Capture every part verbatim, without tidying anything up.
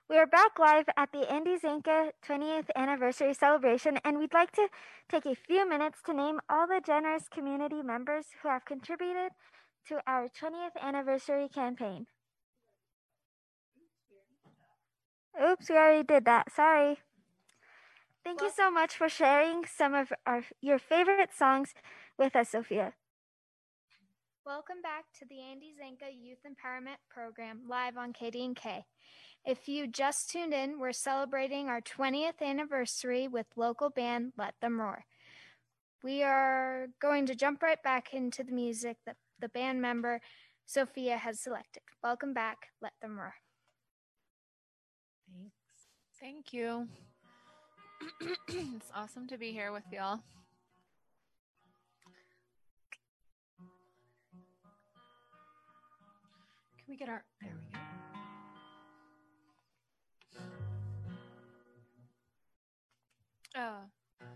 We are back live at the Andy Zanka twentieth anniversary celebration, and we'd like to take a few minutes to name all the generous community members who have contributed to our twentieth anniversary campaign. Oops, we already did that. Sorry. Thank well, you so much for sharing some of our, your favorite songs with us, Sophia. Welcome back to the Andy Zanka Youth Empowerment Program live on K D N K. If you just tuned in, we're celebrating our twentieth anniversary with local band Let Them Roar. We are going to jump right back into the music that the band member Sophia has selected. Welcome back, Let Them Roar. Thanks. Thank you. It's awesome to be here with y'all. Can we get our, there we go. Oh.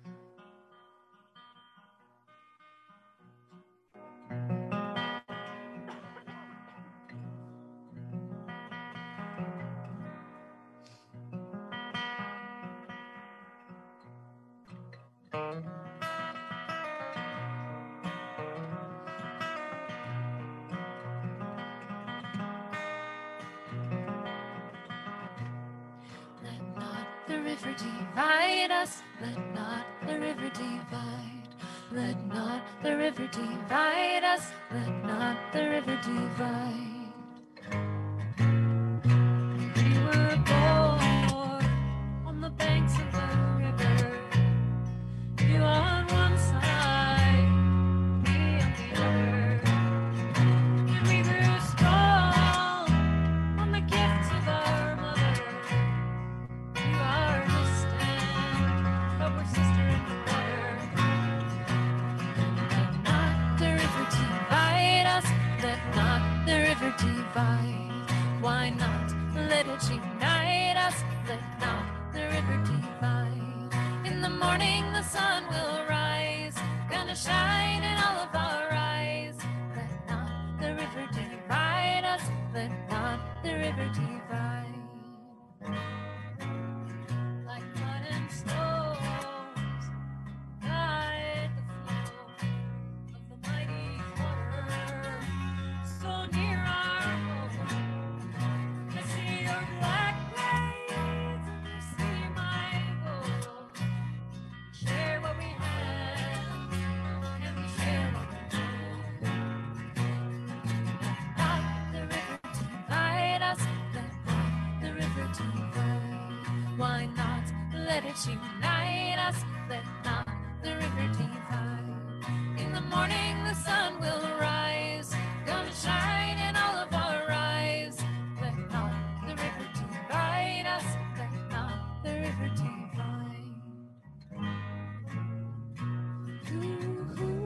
River divide us, let not the river divide. Let not the river divide us, let not the river divide. We were born on the banks of the river, you on one side, me on the other. And we grew strong on the gifts of our mother. You are distant, but we're sister in the water. Let not the river divide us, let not the river divide. Why not let it unite us, let not the river divide. In the morning the sun will rise, gonna shine in all of our eyes. Let not the river divide us, let not the river divide. Like mud and stones, guide the flow of the mighty water. So near our home, I see your black waves, and you see my gold. Share what we have, and we share what we know. Let the river divide us, let not the river divide. Why not let it unite us, let not the river divide. In the morning the sun will rise, gonna shine in all of our eyes. Let not the river divide us, let not the river divide. Ooh, ooh.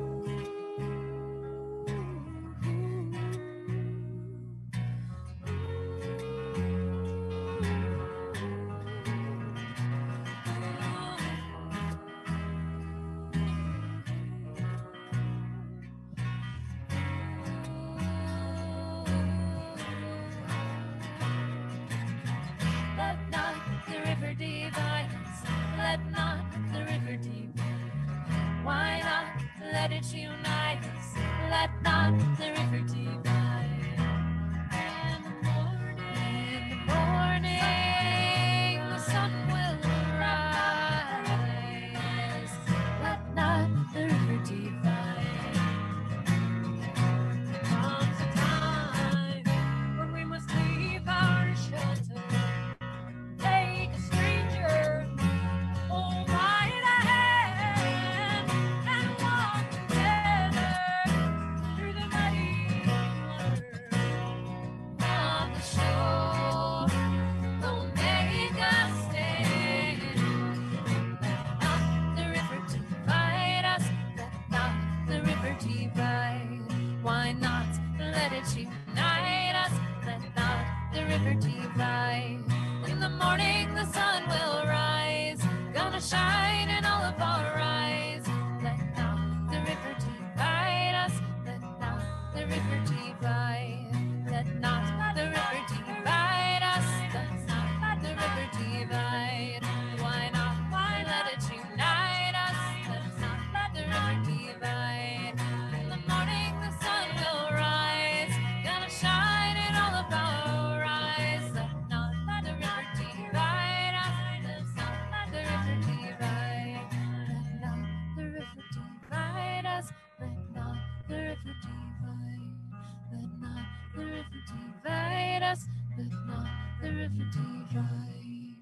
divine.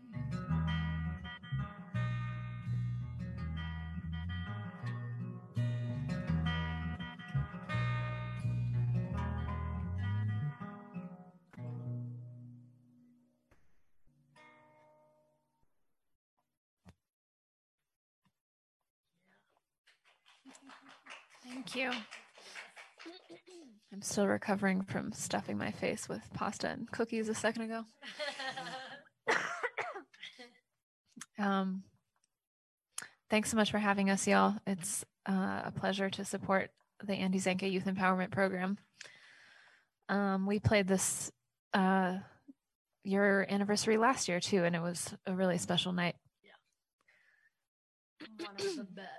Thank you. I'm still recovering from stuffing my face with pasta and cookies a second ago. Um, thanks so much for having us, y'all. It's uh, a pleasure to support the Andy Zanka Youth Empowerment Program. Um, we played this uh, your anniversary last year too, and it was a really special night. One of the best.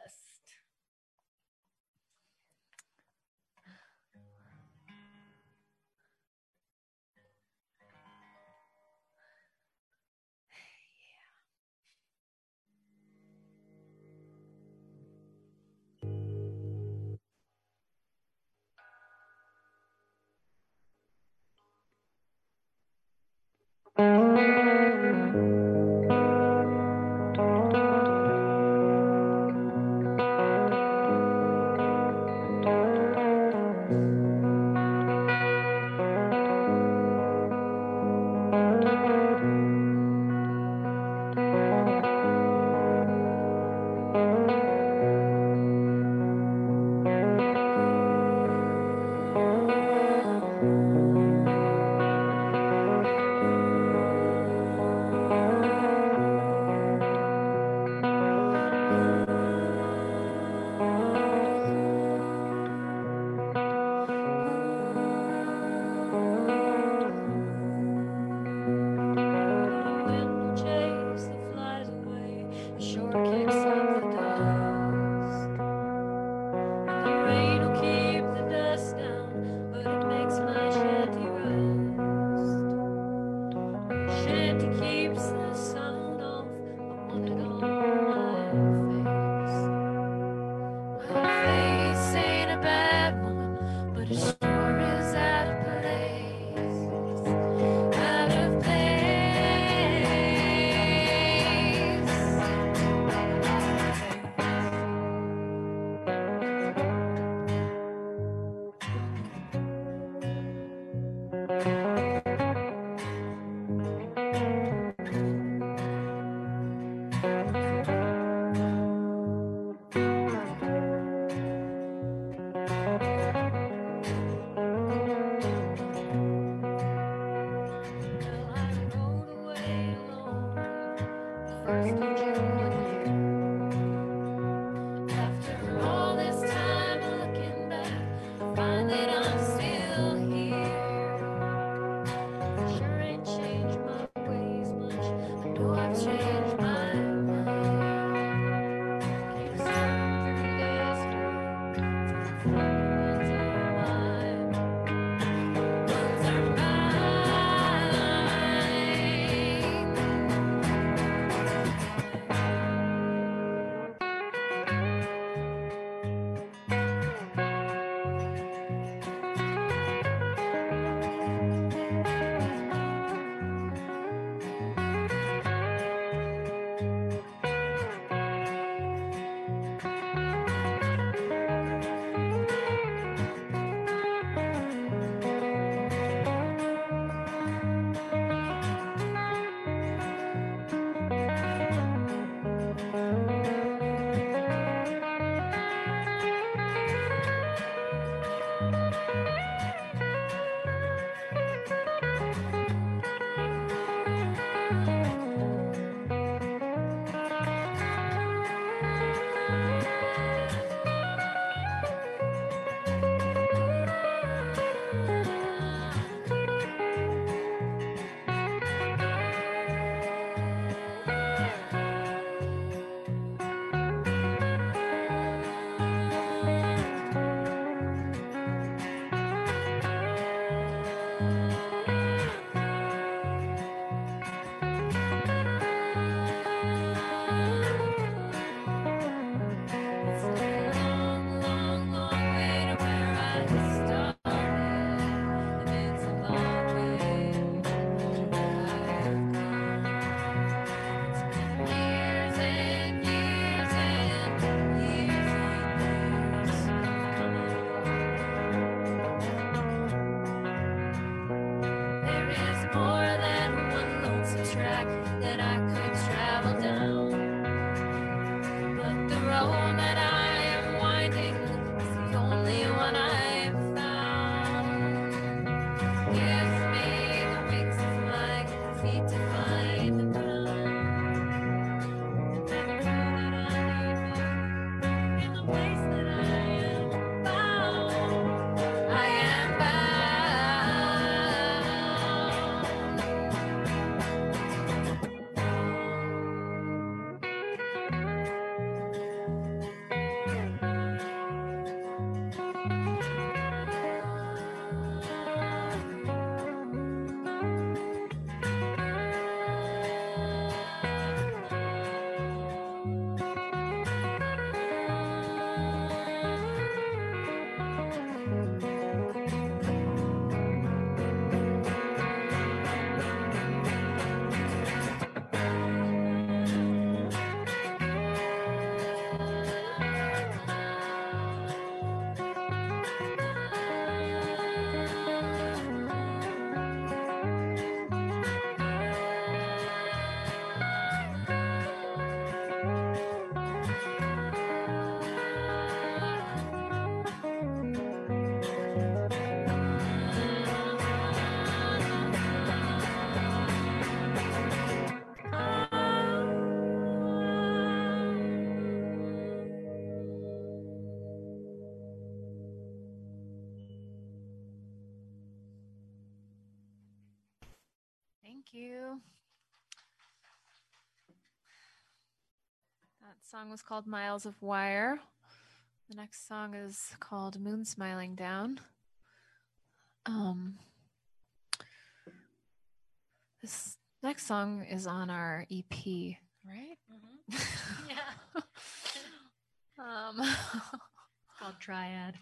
Thank you. That song was called Miles of Wire. The next song is called Moon Smiling Down. Um, this next song is on our E P, right? Mm-hmm. Yeah. um, It's called Triad.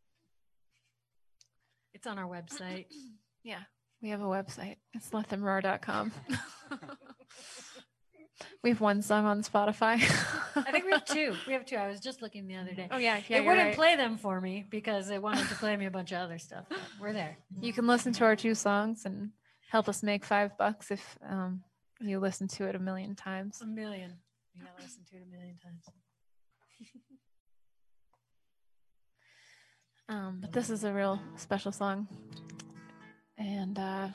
It's on our website. yeah, we have a website. It's let them roar dot com. We have one song on Spotify. I think we have two. We have two. I was just looking the other day. Oh yeah, yeah. it you're wouldn't right. play them for me because it wanted to play me a bunch of other stuff. But we're there. You can listen to our two songs and help us make five bucks if um, you listen to it a million times. A million. You gotta listen to it a million times. Um, but this is a real special song, and uh,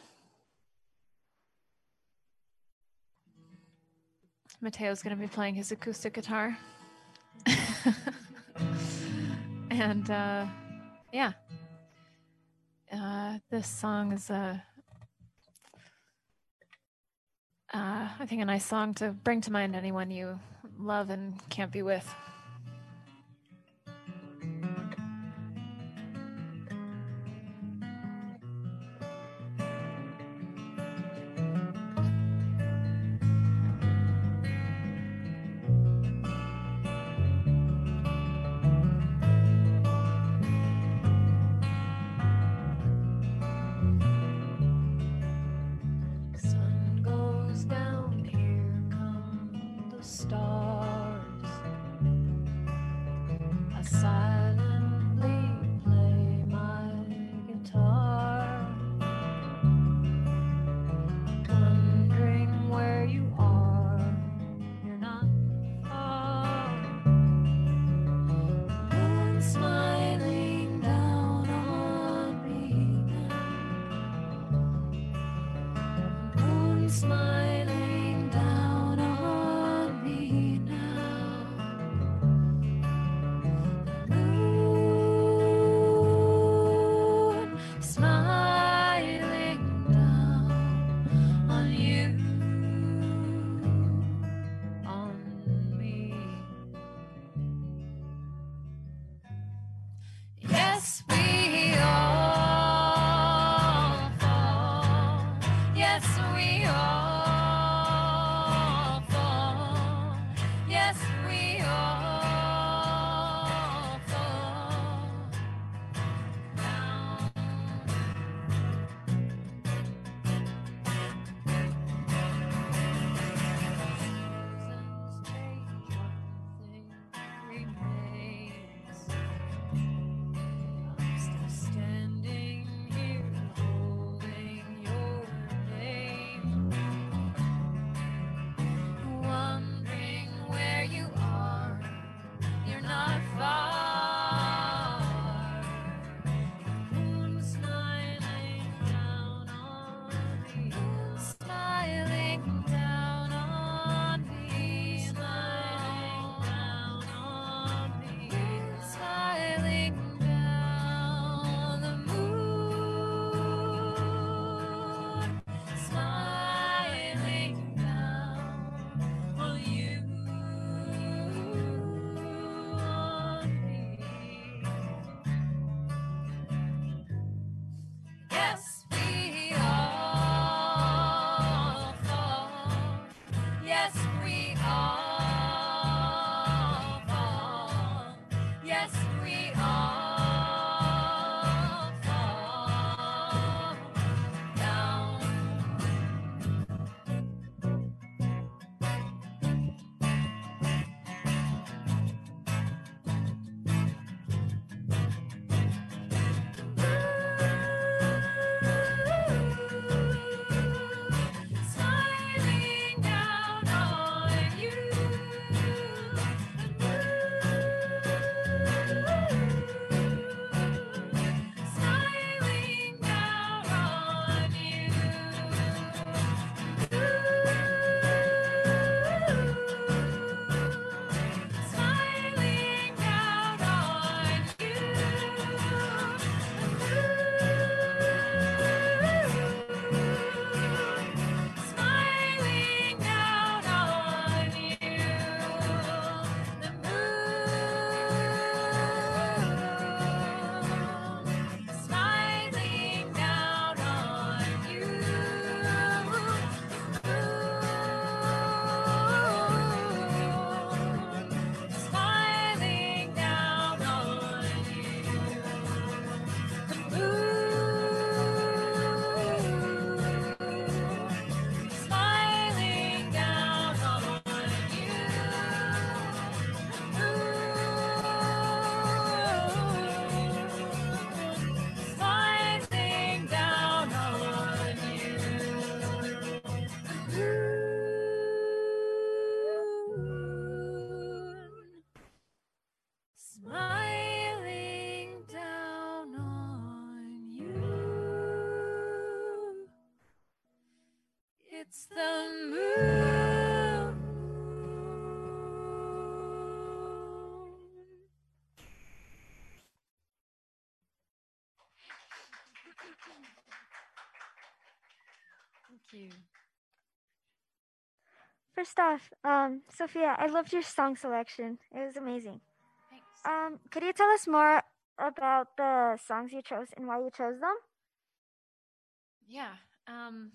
Mateo's going to be playing his acoustic guitar. And uh, yeah, uh, this song is a, uh, I think, a nice song to bring to mind anyone you love and can't be with. Sun goes down, here come the stars. First off, um, Sophia, I loved your song selection. It was amazing. Thanks. Um, could you tell us more about the songs you chose and why you chose them? Yeah. Um,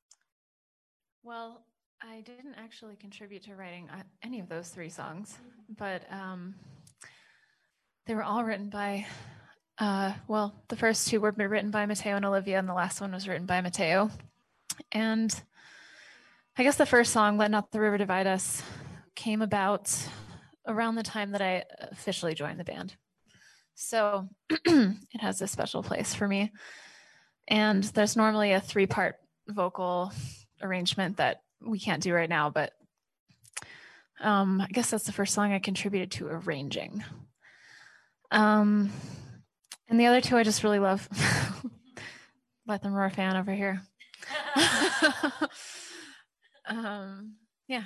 well, I didn't actually contribute to writing uh, any of those three songs, but um, they were all written by, uh, well, the first two were written by Mateo and Olivia, and the last one was written by Mateo. And I guess the first song, Let Not the River Divide Us, came about around the time that I officially joined the band. So it has a special place for me. And there's normally a three-part vocal arrangement that we can't do right now, but um, I guess that's the first song I contributed to arranging. Um, and the other two I just really love. Let Them Roar fan over here. um, yeah.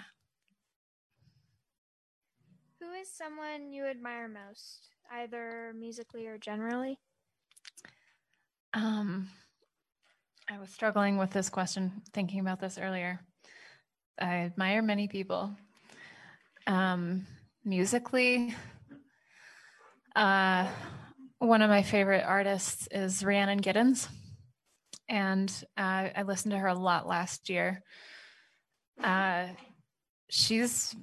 Who is someone you admire most, either musically or generally? Um, I was struggling with this question, thinking about this earlier. I admire many people. Um, musically, uh, one of my favorite artists is Rhiannon Giddens, and uh, I listened to her a lot last year. Uh, she's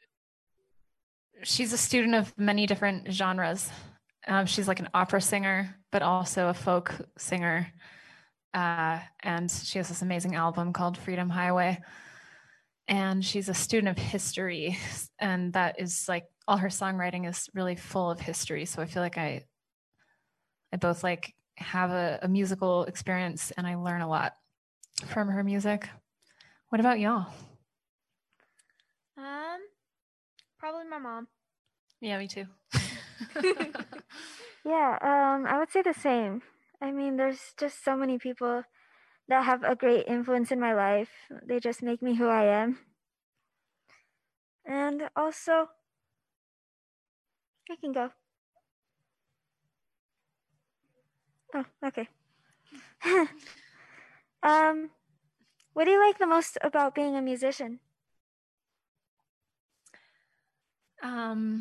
she's a student of many different genres. Um, she's like an opera singer, but also a folk singer. Uh, and she has this amazing album called Freedom Highway. And she's a student of history. And that is like, all her songwriting is really full of history. So I feel like I, I both like have a, a musical experience and I learn a lot from her music. What about y'all? Um, probably my mom. Yeah, me too. Yeah, um, I would say the same. I mean, there's just so many people that have a great influence in my life. They just make me who I am. And also, I can go. Oh, okay. um, what do you like the most about being a musician? Um,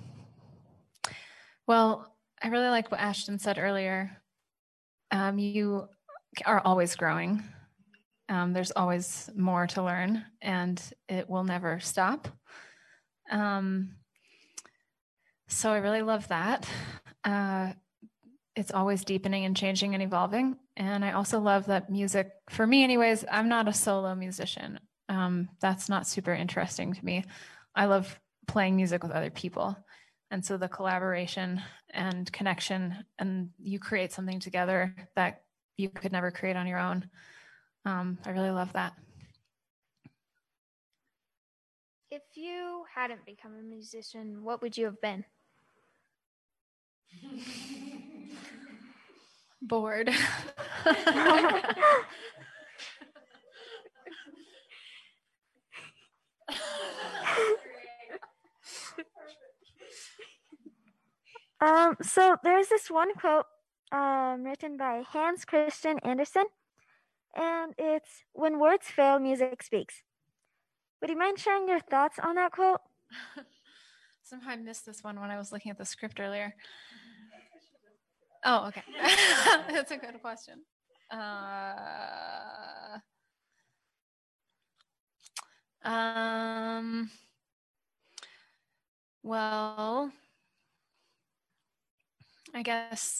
well, I really like what Ashton said earlier. Um, you are always growing. Um, there's always more to learn, and it will never stop. Um, so I really love that. Uh, it's always deepening and changing and evolving. And I also love that music, for me anyways, I'm not a solo musician. Um, that's not super interesting to me. I love playing music with other people. And so the collaboration and connection, and you create something together that you could never create on your own. Um, I really love that. If you hadn't become a musician, what would you have been? Bored. Um, so there's this one quote um, written by Hans Christian Andersen, and it's, "When words fail, music speaks." Would you mind sharing your thoughts on that quote? Somehow I missed this one when I was looking at the script earlier. Oh, okay. That's a good question. Uh, um, well, I guess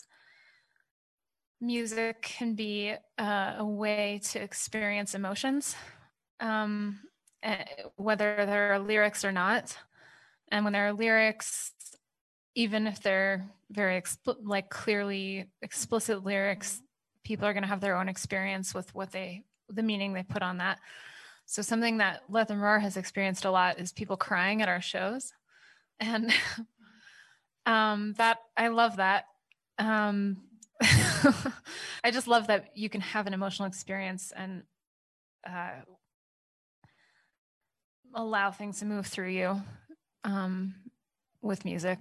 music can be uh, a way to experience emotions, um, eh, whether there are lyrics or not. And when there are lyrics, even if they're very expl- like clearly explicit lyrics, people are going to have their own experience with what they, the meaning they put on that. So something that Let Them Roar has experienced a lot is people crying at our shows. And um, that, I love that. Um, I just love that you can have an emotional experience and uh, allow things to move through you um, with music.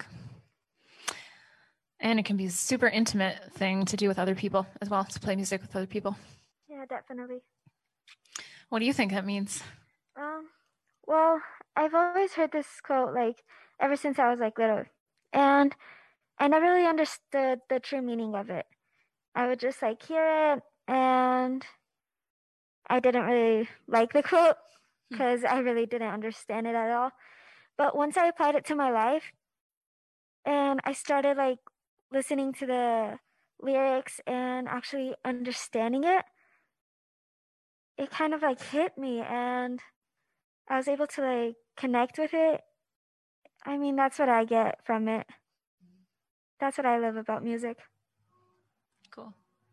And it can be a super intimate thing to do with other people as well, to play music with other people. Yeah, definitely. What do you think that means? Um, Well, I've always heard this quote like ever since I was like little, and I never really understood the true meaning of it. I would just like hear it, and I didn't really like the quote because I really didn't understand it at all. But once I applied it to my life, and I started like listening to the lyrics and actually understanding it, it kind of like hit me, and I was able to like connect with it. I mean, that's what I get from it. That's what I love about music. Cool.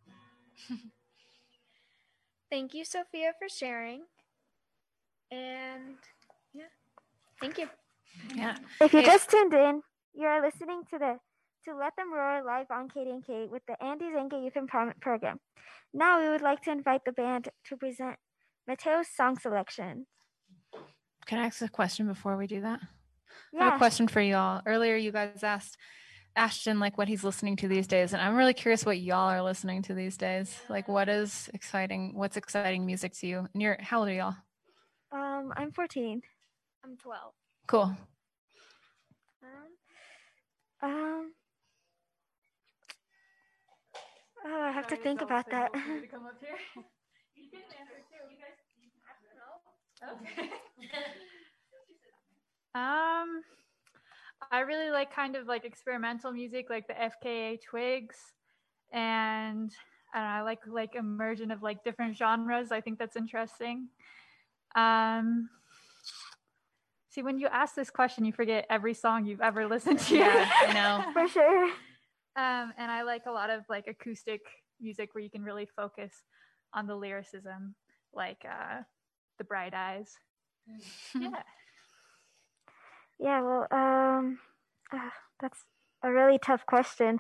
Thank you, Sophia, for sharing. And yeah, thank you. Yeah. If you Hey- just tuned in, you are listening to the to Let Them Roar live on K D N K with the Andy Zenke Youth Empowerment Program. Now we would like to invite the band to present Mateo's song selection. Can I ask a question before we do that? I Yeah. have a question for y'all. Earlier, you guys asked Ashton like what he's listening to these days, and I'm really curious what y'all are listening to these days. Like, what is exciting? What's exciting music to you? And you're how old are y'all? Um, I'm fourteen. I'm twelve. Cool. Um, um, oh, I have to think about that. Um, I really like kind of like experimental music, like the F K A Twigs, and I don't know, I like like immersion of like different genres. I think that's interesting. Um, see, when you ask this question, you forget every song you've ever listened to. Yeah, I know. For sure. Um, and I like a lot of like acoustic music where you can really focus on the lyricism, like uh, the Bright Eyes. Yeah. Yeah, well, um, uh, that's a really tough question.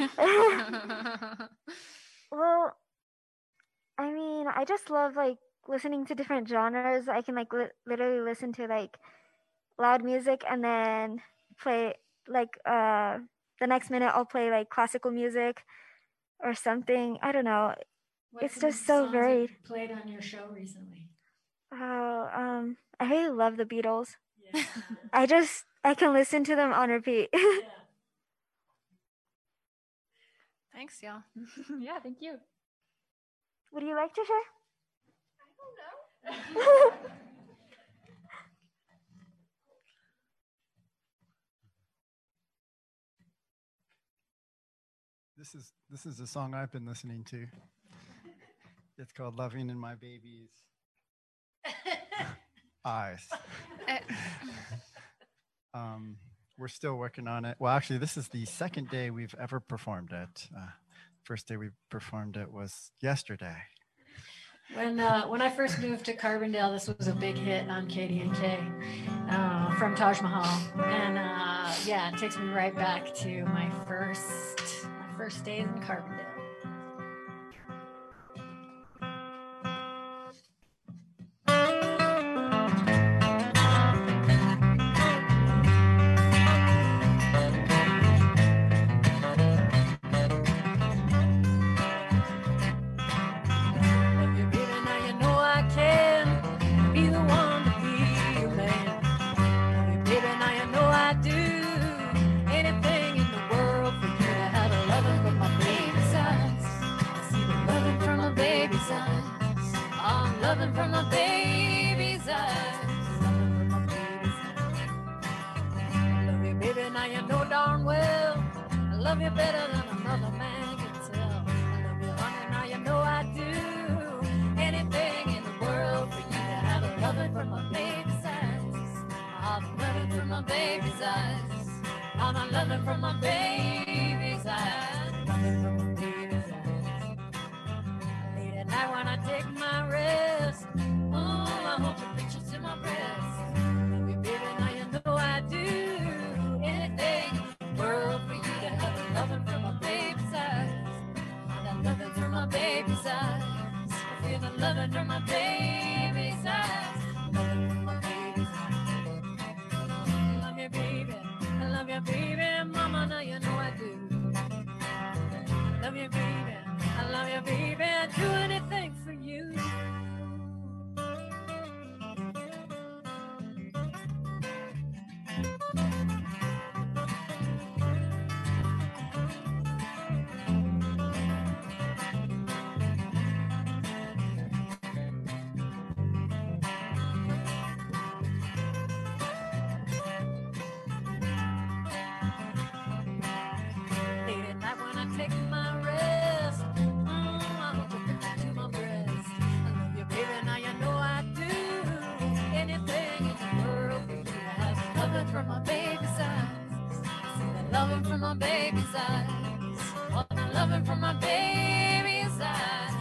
Well, I mean, I just love like listening to different genres. I can like li- literally listen to like loud music and then play like uh the next minute I'll play like classical music or something. I don't know. What's It's some just so songs varied. you played on your show recently? Oh, um, I really love the Beatles. Yeah. I just I can listen to them on repeat. Yeah. Thanks, y'all. Yeah, thank you. Would you like to share? This is this is a song I've been listening to. It's called "Loving in My Baby's Eyes." um, we're still working on it. Well, actually, this is the second day we've ever performed it. Uh, first day we performed it was yesterday. When uh, when I first moved to Carbondale, this was a big hit on K D N K uh, from Taj Mahal, and uh, yeah, it takes me right back to my first my first days in Carbondale. Love you, baby, now you know I can be the one to be your man. Love you, baby, now you know I do anything in the world for you to have a loving from my baby's eyes. I see the loving from my baby's eyes. I'm loving from my baby's eyes. Loving from my baby's eyes. Love you, baby, now you know darn well I love you better than another man can tell. I love you, honey, now you know I do anything in the world for you to have a loving from my baby's eyes. I'm loving from my baby's eyes. I'm a loving from my baby's eyes. Loving from my baby's eyes. Late at night when I take my rest, oh, I hold your pictures to my breast. Love you, baby, now you know I do anything in the world for you to have a loving from my baby's eyes. I got loving from my baby's eyes. I feel the loving from my baby's eyes. Loving from my baby's eyes. Love you, baby. I love you, baby. Mama, now you know I do. loving from my baby's eyes. See the loving from my baby's eyes. All the loving from my baby's eyes.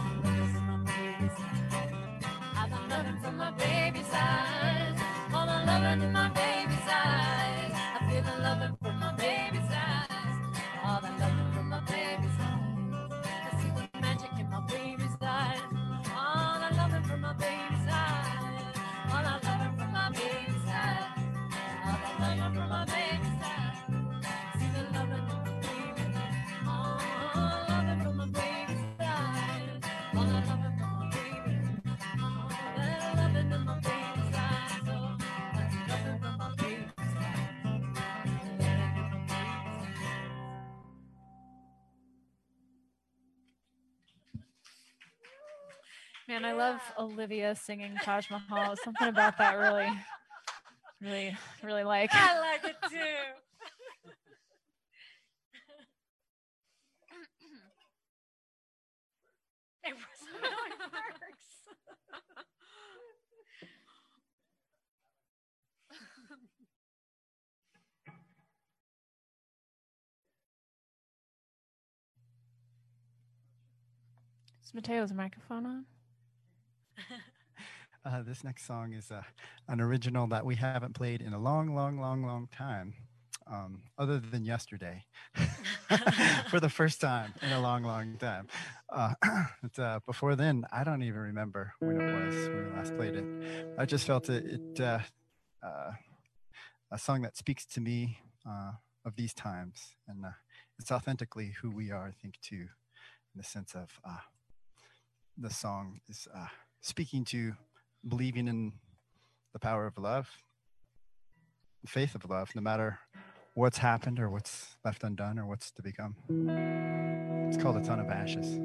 All the loving from my baby's eyes. All the loving in my baby's eyes. I feel the loving from my baby's eyes. All the loving from my baby's eyes. I see the magic in my baby's eyes. All the loving from my baby's eyes. All the loving from my baby's eyes. All the loving from my baby's eyes. See the loving from my baby's eyes. All the loving from my baby's eyes. All the loving from my baby's eyes. All the loving in my baby's eyes. Oh, that's loving from my baby's eyes. Man, I love Olivia singing Taj Mahal. Something about that really, really, really like. I like it too. It was how it works. Is Mateo's microphone on? Uh, this next song is uh, an original that we haven't played in a long, long, long, long time, um, other than yesterday, for the first time in a long, long time. Uh, but, uh, before then, I don't even remember when it was when we last played it. I just felt it, it uh, uh, a song that speaks to me uh, of these times, and uh, it's authentically who we are, I think, too, in the sense of uh, the song is uh, speaking to believing in the power of love, the faith of love, no matter what's happened or what's left undone or what's to become. It's called A Ton of Ashes.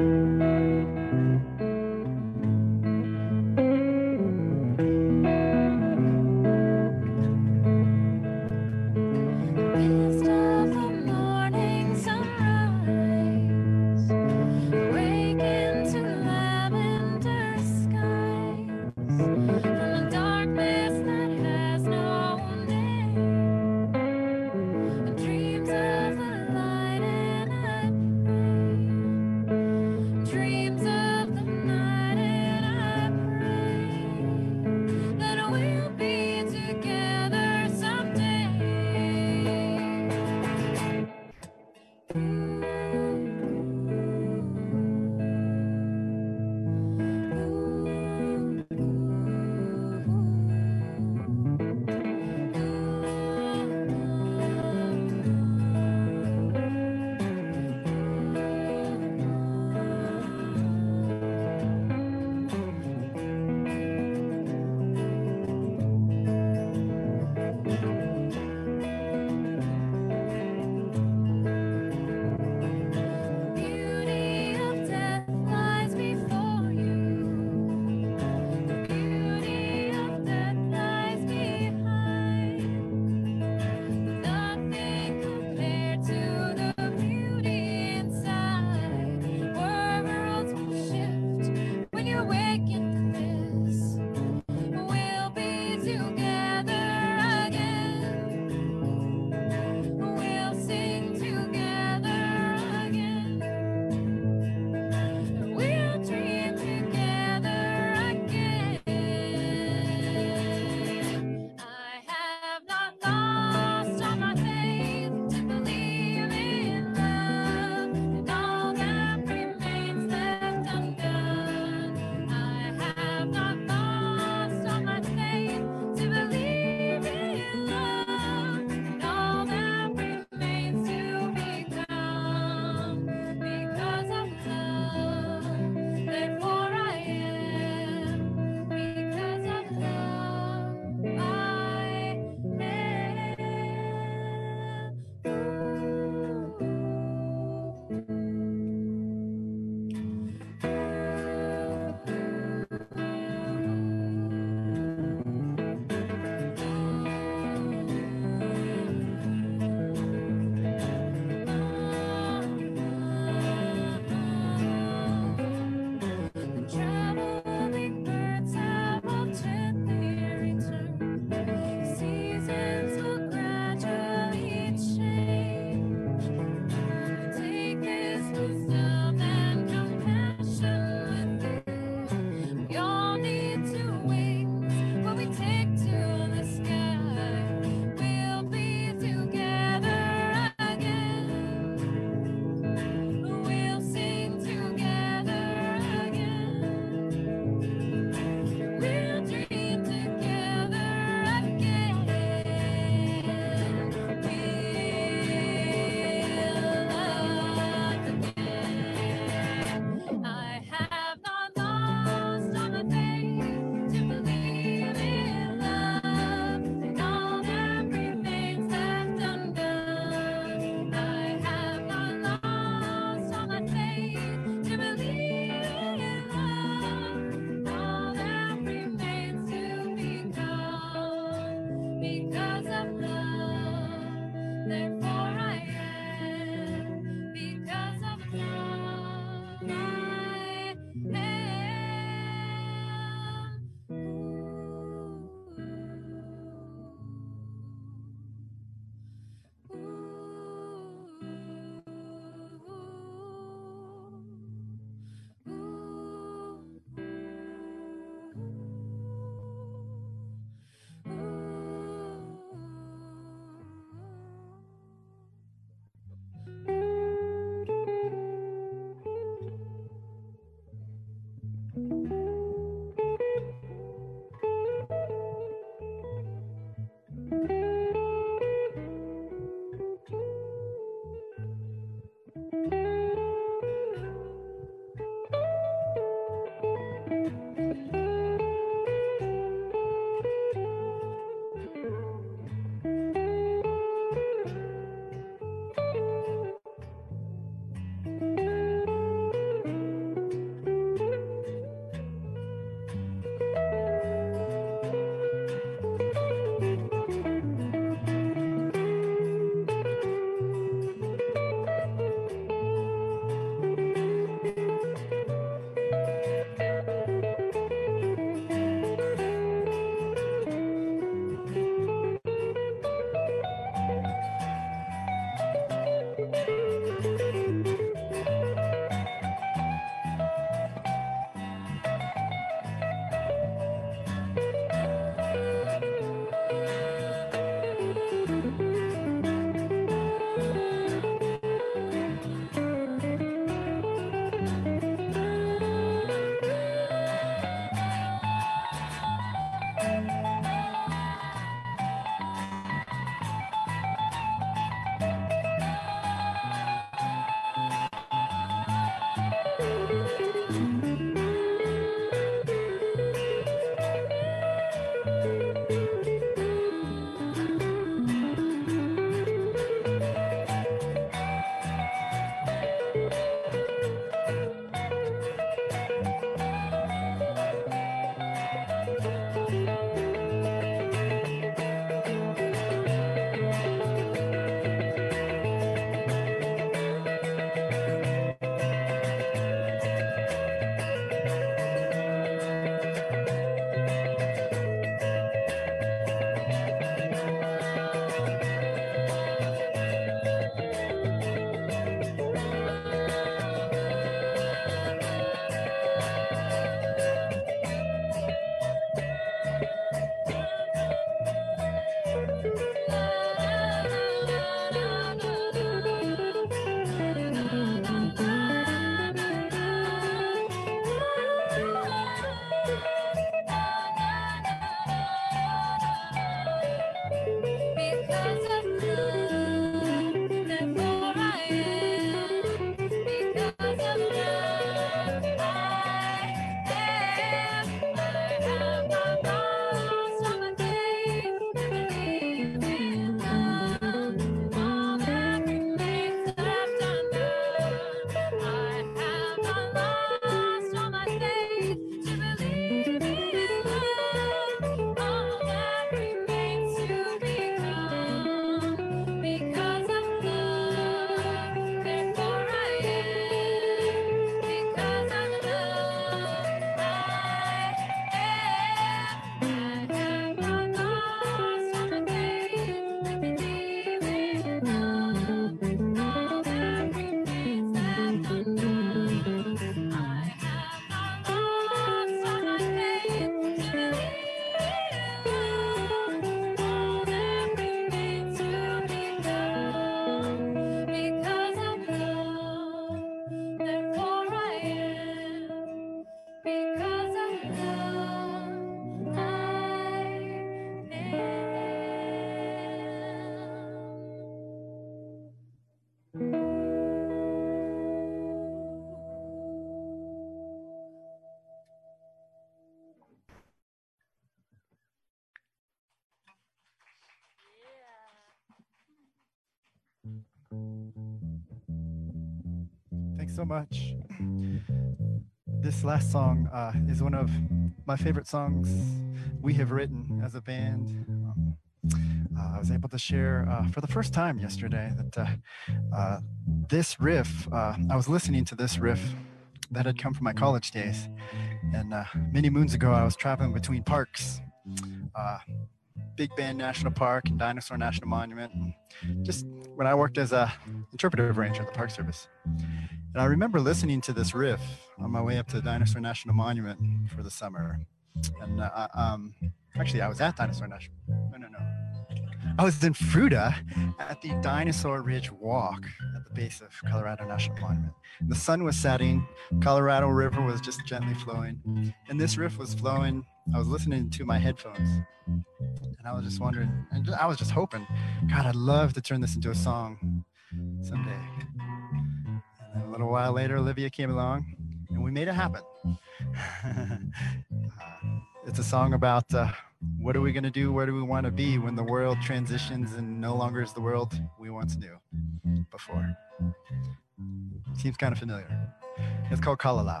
Thanks so much. This last song uh, is one of my favorite songs we have written as a band. Um, uh, I was able to share uh, for the first time yesterday that uh, uh, this riff, uh, I was listening to this riff that had come from my college days. And uh, many moons ago, I was traveling between parks, uh, Big Bend National Park and Dinosaur National Monument, and just when I worked as a interpretive ranger at the Park Service. And I remember listening to this riff on my way up to Dinosaur National Monument for the summer. And uh, um, actually, I was at Dinosaur National. No, no, no. I was in Fruta at the Dinosaur Ridge Walk at the base of Colorado National Monument. The sun was setting, Colorado River was just gently flowing, and this riff was flowing. I was listening to my headphones, and I was just wondering, and I was just hoping, God, I'd love to turn this into a song someday. And then a little while later, Olivia came along, and we made it happen. uh, it's a song about uh, what are we going to do? Where do we want to be when the world transitions and no longer is the world we once knew before? Seems kind of familiar. It's called Kalalau.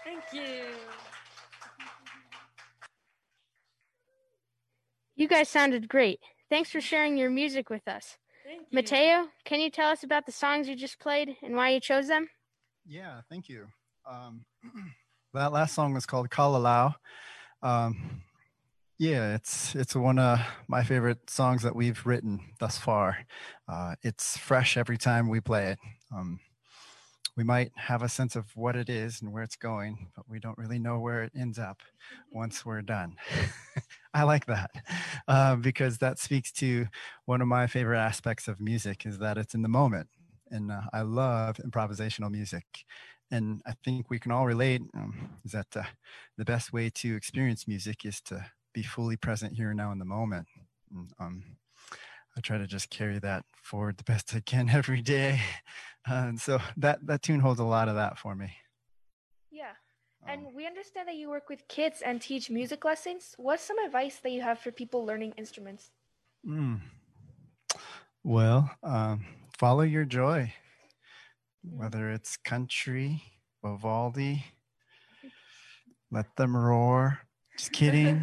Thank you. You guys sounded great. Thanks for sharing your music with us. Thank you. Mateo, can you tell us about the songs you just played and why you chose them? Yeah, thank you. Um, that last song was called Kalalau. Um, yeah, it's it's one of my favorite songs that we've written thus far. Uh, it's fresh every time we play it. Um, we might have a sense of what it is and where it's going, but we don't really know where it ends up once we're done. I like that uh, because that speaks to one of my favorite aspects of music is that it's in the moment. And uh, I love improvisational music. And I think we can all relate um, is that uh, the best way to experience music is to be fully present here and now in the moment. And, um, I try to just carry that forward the best I can every day. Uh, and so that, that tune holds a lot of that for me. Yeah. Um, And we understand that you work with kids and teach music lessons. What's some advice that you have for people learning instruments? mm. Well, um, follow your joy, whether it's country, Vivaldi, let them roar. Just kidding.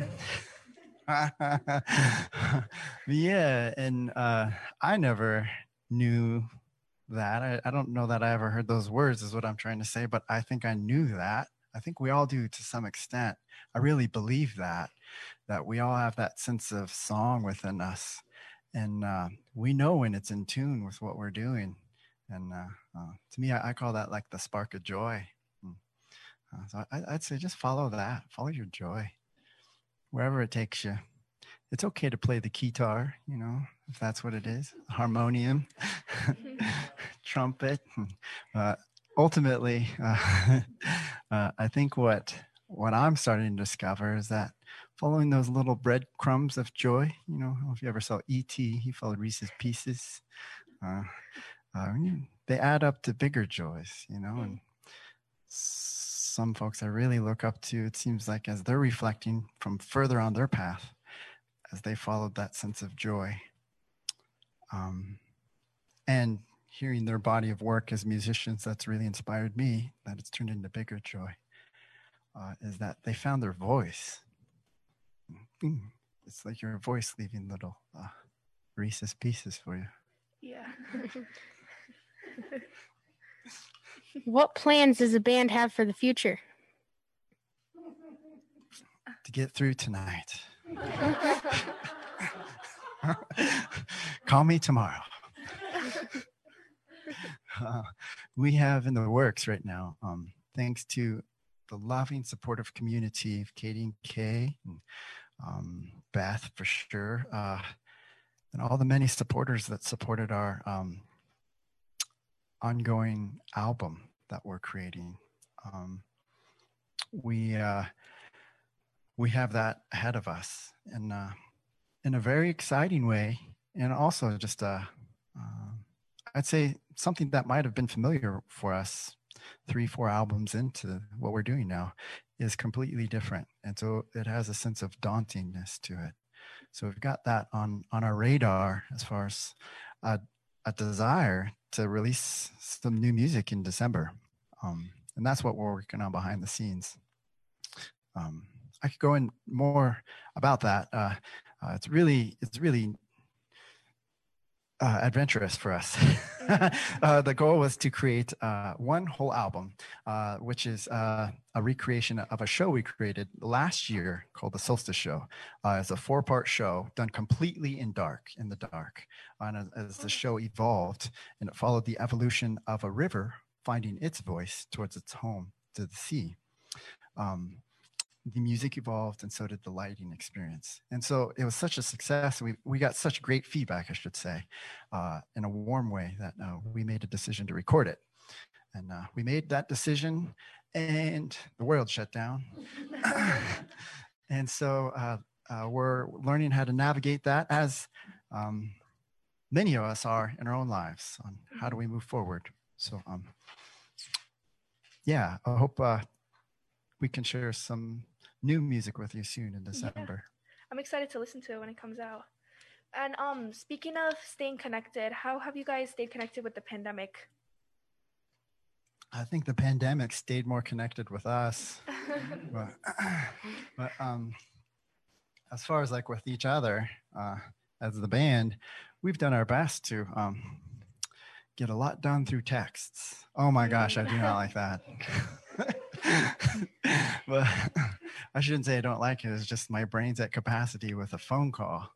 Yeah, and uh, I never knew that. I, I don't know that I ever heard those words, is what I'm trying to say, but I think I knew that. I think we all do to some extent. I really believe that, that we all have that sense of song within us. And uh, we know when it's in tune with what we're doing. And uh, uh, to me, I, I call that like the spark of joy. Mm. Uh, so I, I'd say just follow that, follow your joy, wherever it takes you. It's okay to play the guitar, you know, if that's what it is, harmonium, trumpet. Uh, ultimately, uh, uh, I think what what I'm starting to discover is that following those little breadcrumbs of joy, you know, if you ever saw E T, he followed Reese's Pieces. Uh, uh, they add up to bigger joys, you know, and some folks I really look up to, it seems like as they're reflecting from further on their path, as they followed that sense of joy. Um, and hearing their body of work as musicians, that's really inspired me, that it's turned into bigger joy, uh, is that they found their voice. It's like your voice leaving little uh, Reese's Pieces for you. Yeah. What plans does the band have for the future? To get through tonight. Call me tomorrow. Uh, we have in the works right now, um, thanks to the loving, supportive community of Katie and Kay, and um, Beth for sure, uh, and all the many supporters that supported our um, ongoing album that we're creating. Um, we uh, we have that ahead of us, and uh, in a very exciting way, and also just a, uh, I'd say something that might have been familiar for us three, four albums into what we're doing now is completely different. And so it has a sense of dauntingness to it. So we've got that on, on our radar as far as a, a desire to release some new music in December. Um, and that's what we're working on behind the scenes. Um, I could go in more about that. Uh, uh, it's really, it's really uh, adventurous for us. uh, the goal was to create uh, one whole album, uh, which is uh, a recreation of a show we created last year called the Solstice Show. Uh, it's a four-part show done completely in dark, in the dark. And as, as the show evolved, and it followed the evolution of a river finding its voice towards its home, to the sea. Um, the music evolved, and so did the lighting experience. And so it was such a success. We, we got such great feedback, I should say, uh, in a warm way, that uh, we made a decision to record it. And uh, we made that decision, and the world shut down. And so uh, uh, we're learning how to navigate that, as um, many of us are in our own lives, on how do we move forward. So um, yeah, I hope uh, we can share some new music with you soon in December. Yeah. I'm excited to listen to it when it comes out. And um, speaking of staying connected, how have you guys stayed connected with the pandemic? I think the pandemic stayed more connected with us. but but um, as far as like with each other, uh, as the band, we've done our best to um, get a lot done through texts. Oh my gosh, I do not like that. But I shouldn't say I don't like it. It's just my brain's at capacity with a phone call.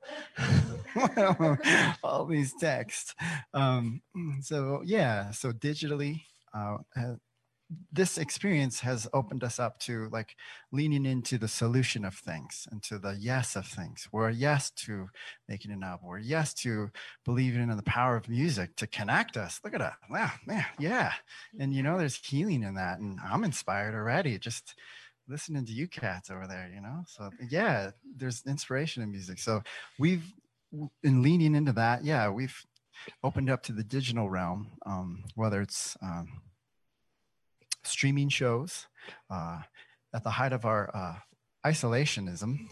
All these texts. Um, so yeah, so digitally, uh, uh, this experience has opened us up to like leaning into the solution of things and to the yes of things. We're a yes to making an album. We're a yes to believing in the power of music to connect us. Look at that. Wow, man, yeah. And you know, there's healing in that. And I'm inspired already just listening to you cats over there, you know? So yeah, there's inspiration in music. So we've been leaning into that. Yeah, we've opened up to the digital realm, um, whether it's um, streaming shows uh, at the height of our uh, isolationism.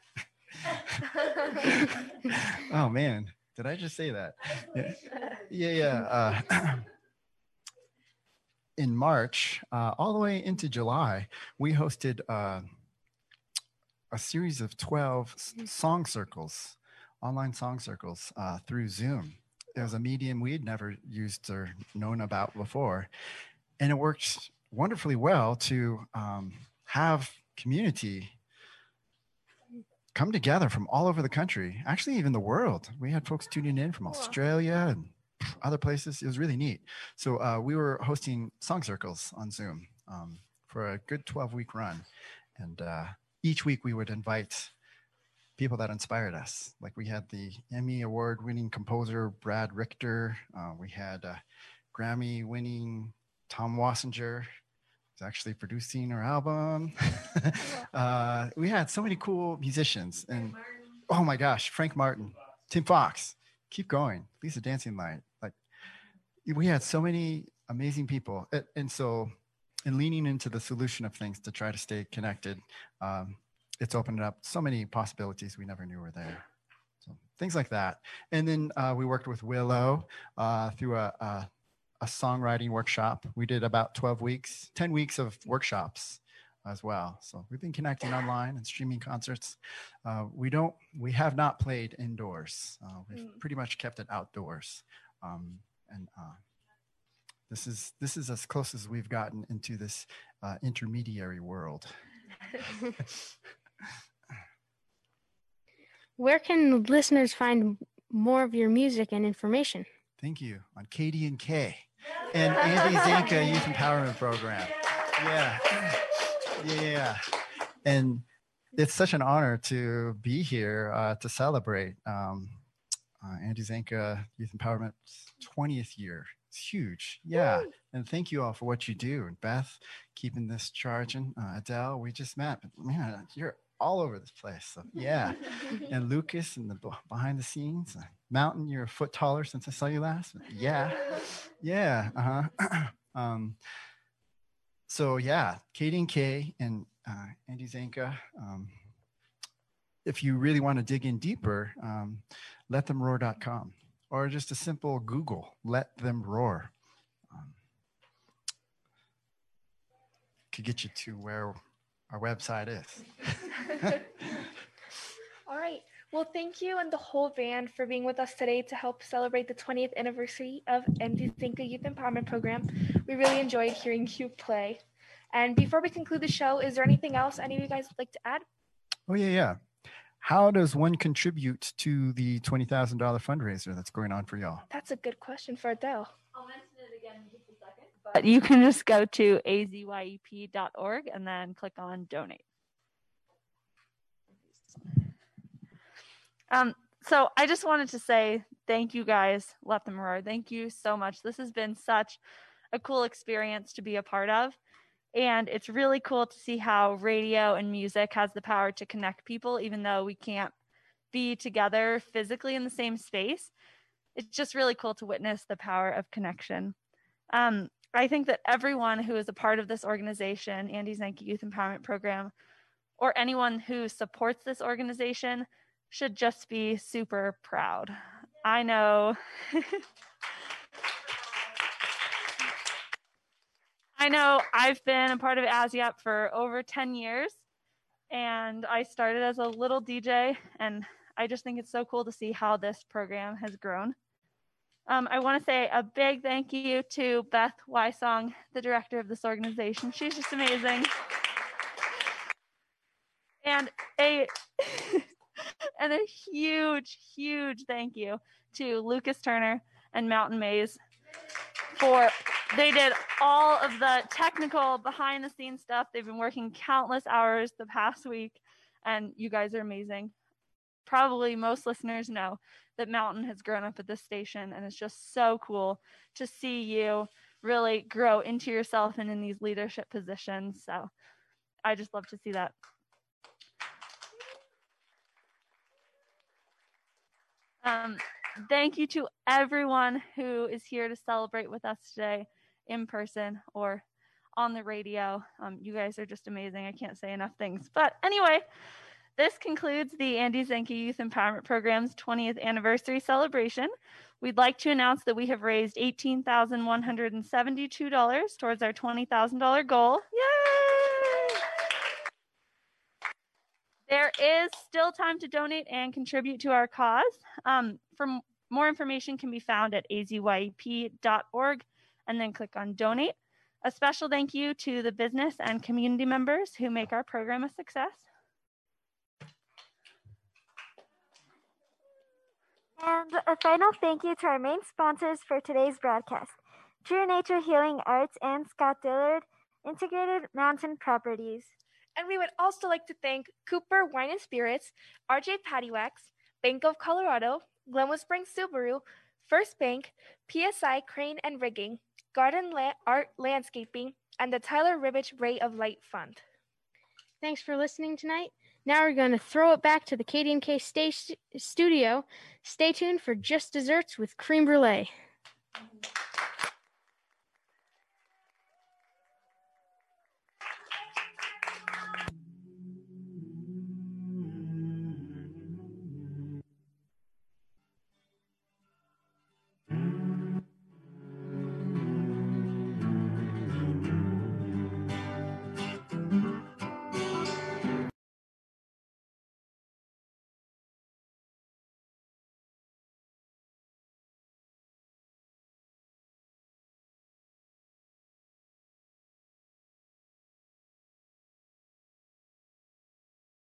Oh man, did I just say that? Yeah, yeah. yeah. Uh, in March, uh, all the way into July, we hosted uh, a series of twelve song circles, online song circles uh, through Zoom. It was a medium we'd never used or known about before. And it worked wonderfully well to um, have community come together from all over the country, actually even the world. We had folks tuning in from Australia and other places. It was really neat. So uh, we were hosting song circles on Zoom um, for a good twelve week run. And uh, each week we would invite people that inspired us. Like we had the Emmy award winning composer, Brad Richter. Uh, we had uh, Grammy winning Tom Wassinger, who's actually producing our album. uh, we had so many cool musicians. And oh my gosh, Frank Martin, Tim Fox, keep going. Lisa Dancing Light. Like we had so many amazing people. And, and so in leaning into the solution of things to try to stay connected, um, it's opened up so many possibilities we never knew were there. So things like that. And then uh, we worked with Willow uh, through a, a a songwriting workshop. We did about twelve weeks, ten weeks of workshops as well. So we've been connecting online and streaming concerts. Uh, we don't, we have not played indoors. Uh, we've mm. pretty much kept it outdoors. Um, and uh, this is, this is as close as we've gotten into this uh, intermediary world. Where can listeners find more of your music and information? Thank you. On K D and K and Andy Zanka Youth Empowerment Program. Yeah. Yeah. And it's such an honor to be here uh, to celebrate um, uh, Andy Zanka Youth Empowerment's twentieth year. It's huge. Yeah. Woo! And thank you all for what you do. And Beth, keeping this charging. Uh, Adele, we just met. But man, you're all over this place. So yeah. And Lucas and the behind the scenes. Mountain, you're a foot taller since I saw you last. Yeah. Yeah. Uh-huh. um, so yeah, K D and K and uh, Andy Zanka. Um, if you really want to dig in deeper, um, let them roar dot com or just a simple Google, Let Them Roar. Um, could get you to where our website is. All right. Well, thank you and the whole band for being with us today to help celebrate the twentieth anniversary of Andy Zanka Youth Empowerment Program. We really enjoyed hearing you play. And before we conclude the show, is there anything else any of you guys would like to add? Oh, yeah, yeah. How does one contribute to the twenty thousand dollars fundraiser that's going on for y'all? That's a good question for Adele. I'll mention it again in just a second. But you can just go to a z y e p dot org and then click on donate. Um, so I just wanted to say thank you guys, Let Them Roar. Thank you so much. This has been such a cool experience to be a part of. And it's really cool to see how radio and music has the power to connect people, even though we can't be together physically in the same space. It's just really cool to witness the power of connection. Um, I think that everyone who is a part of this organization, Andy Zanka Youth Empowerment Program, or anyone who supports this organization should just be super proud. I know I know I've been a part of A S Y A P for over ten years, and I started as a little D J, and I just think it's so cool to see how this program has grown. Um, I want to say a big thank you to Beth Wysong, the director of this organization. She's just amazing. And a and a huge, huge thank you to Lucas Turner and Mountain Maze for they did all of the technical behind the scenes stuff. They've been working countless hours the past week, and you guys are amazing. Probably most listeners know that Mountain has grown up at this station, and it's just so cool to see you really grow into yourself and in these leadership positions. So I just love to see that. Um, thank you to everyone who is here to celebrate with us today in person or on the radio. Um, you guys are just amazing. I can't say enough things. But anyway, this concludes the Andy Zanke Youth Empowerment Program's twentieth anniversary celebration. We'd like to announce that we have raised eighteen thousand one hundred seventy-two dollars towards our twenty thousand dollars goal. Yay! There is still time to donate and contribute to our cause. Um, for more information can be found at a z y e p dot org and then click on donate. A special thank you to the business and community members who make our program a success. And a final thank you to our main sponsors for today's broadcast, True Nature Healing Arts and Scott Dillard, Integrated Mountain Properties. And we would also like to thank Cooper Wine and Spirits, R J Patty Wax, Bank of Colorado, Glenwood Springs Subaru, First Bank, P S I Crane and Rigging, Garden La- Art Landscaping, and the Tyler Ribbich Ray of Light Fund. Thanks for listening tonight. Now we're going to throw it back to the K D N K sta- studio. Stay tuned for Just Desserts with Cream Brulee.